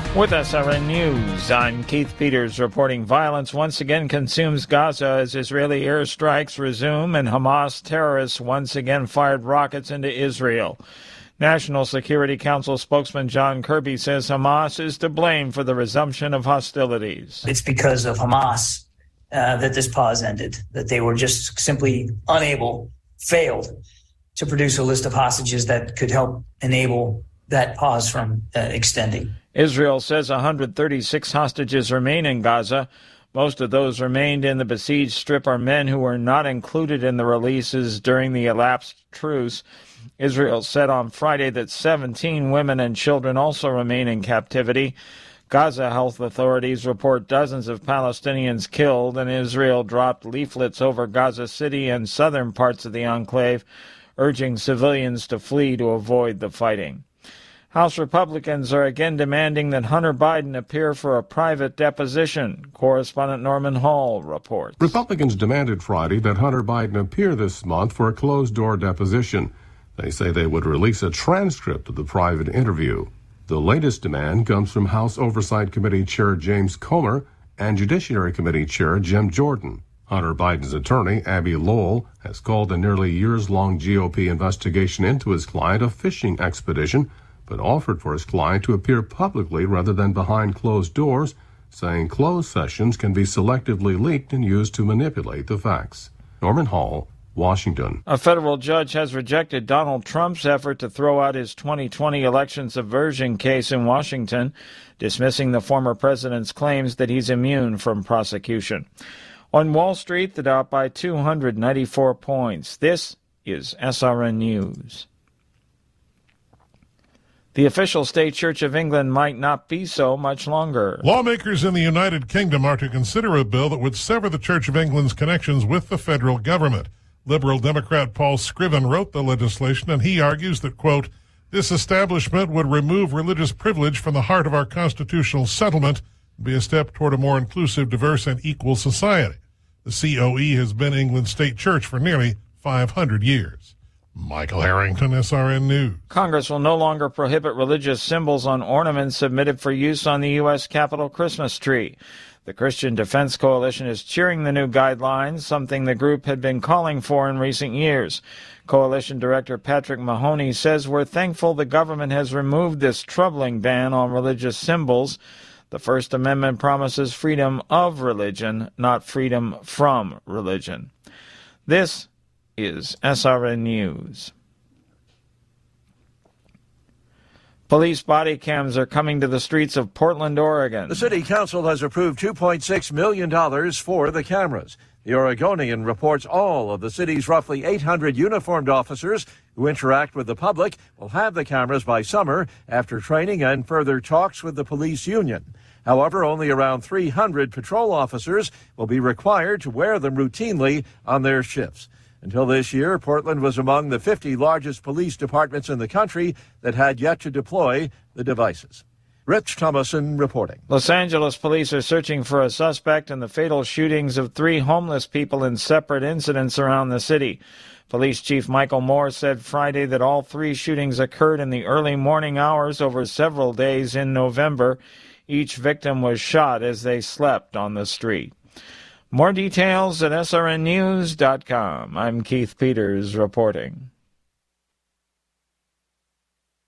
With SRN News, I'm Keith Peters reporting violence once again consumes Gaza as Israeli airstrikes resume and Hamas terrorists once again fired rockets into Israel. National Security Council spokesman John Kirby says Hamas is to blame for the resumption of hostilities. It's because of Hamas that this pause ended, that they were just simply failed to produce a list of hostages that could help enable that pause from extending. Israel says 136 hostages remain in Gaza. Most of those remained in the besieged strip are men who were not included in the releases during the elapsed truce. Israel said on Friday that 17 women and children also remain in captivity. Gaza health authorities report dozens of Palestinians killed, and Israel dropped leaflets over Gaza City and southern parts of the enclave, urging civilians to flee to avoid the fighting. House Republicans are again demanding that Hunter Biden appear for a private deposition. Correspondent Norman Hall reports. Republicans demanded Friday that Hunter Biden appear this month for a closed-door deposition. They say they would release a transcript of the private interview. The latest demand comes from House Oversight Committee Chair James Comer and Judiciary Committee Chair Jim Jordan. Hunter Biden's attorney, Abby Lowell, has called a nearly years-long GOP investigation into his client a fishing expedition, but offered for his client to appear publicly rather than behind closed doors, saying closed sessions can be selectively leaked and used to manipulate the facts. Norman Hall, Washington. A federal judge has rejected Donald Trump's effort to throw out his 2020 election subversion case in Washington, dismissing the former president's claims that he's immune from prosecution. On Wall Street, the Dow by 294 points. This is SRN News. The official state Church of England might not be so much longer. Lawmakers in the United Kingdom are to consider a bill that would sever the Church of England's connections with the federal government. Liberal Democrat Paul Scriven wrote the legislation, and he argues that, quote, this establishment would remove religious privilege from the heart of our constitutional settlement and be a step toward a more inclusive, diverse, and equal society. The COE has been England's state church for nearly 500 years. Michael Harrington, SRN News. Congress will no longer prohibit religious symbols on ornaments submitted for use on the U.S. Capitol Christmas tree. The Christian Defense Coalition is cheering the new guidelines, something the group had been calling for in recent years. Coalition Director Patrick Mahoney says we're thankful the government has removed this troubling ban on religious symbols. The First Amendment promises freedom of religion, not freedom from religion. This is SRN News. Police body cams are coming to the streets of Portland, Oregon. The city council has approved $2.6 million for the cameras. The Oregonian reports all of the city's roughly 800 uniformed officers who interact with the public will have the cameras by summer after training and further talks with the police union. However, only around 300 patrol officers will be required to wear them routinely on their shifts. Until this year, Portland was among the 50 largest police departments in the country that had yet to deploy the devices. Rich Thomason reporting. Los Angeles police are searching for a suspect in the fatal shootings of 3 homeless people in separate incidents around the city. Police Chief Michael Moore said Friday that all 3 shootings occurred in the early morning hours over several days in November. Each victim was shot as they slept on the street. More details at srnnews.com. I'm Keith Peters reporting.